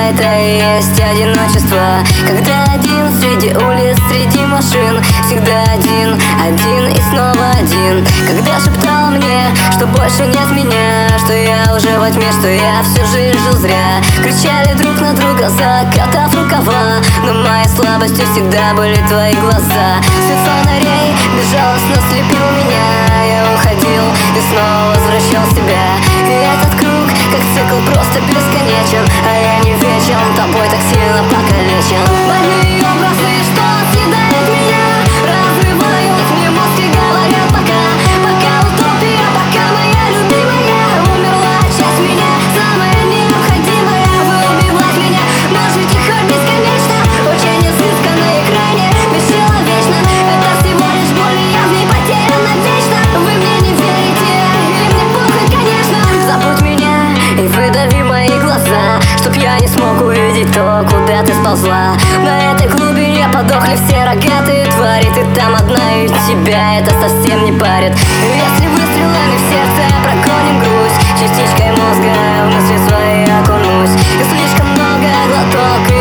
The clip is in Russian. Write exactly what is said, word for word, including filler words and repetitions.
это и есть одиночество. Когда один среди улиц, среди машин, всегда один, один и снова один. Когда шептал мне, что больше нет меня, что я уже во тьме, что я всю жизнь жил зря. Кричали друг на друга, закатав рукава, но моей слабостью всегда были твои глаза. Свет фонарей безжалостно слепил меня. Я уходил и снова возвращал себя. И этот круг, как цикл, просто бесконечен. А я не вечен, тобой так сильно покалечен. Больные образы, что съедает меня, разрывают мне мозг и говорят пока. Пока утопия, пока моя любимая умерла, часть меня, самая необходимая. Вы убивать меня можете хоть бесконечно, очень изысканно на экране, бесчеловечно. Это всего лишь боль, и я в ней потеряна вечно. Вы мне не верите, и мне похуй, конечно. Забудь меня и выдави мои глаза, чтоб я не смог увидеть то, куда ты сползла. На этой глубине подохли все рогатые твари. Ты там одна, и тебя это совсем не парит. Если выстрелами в сердце прогоним грусть, частичкой мозга в мысли свои окунусь. И слишком много глоток,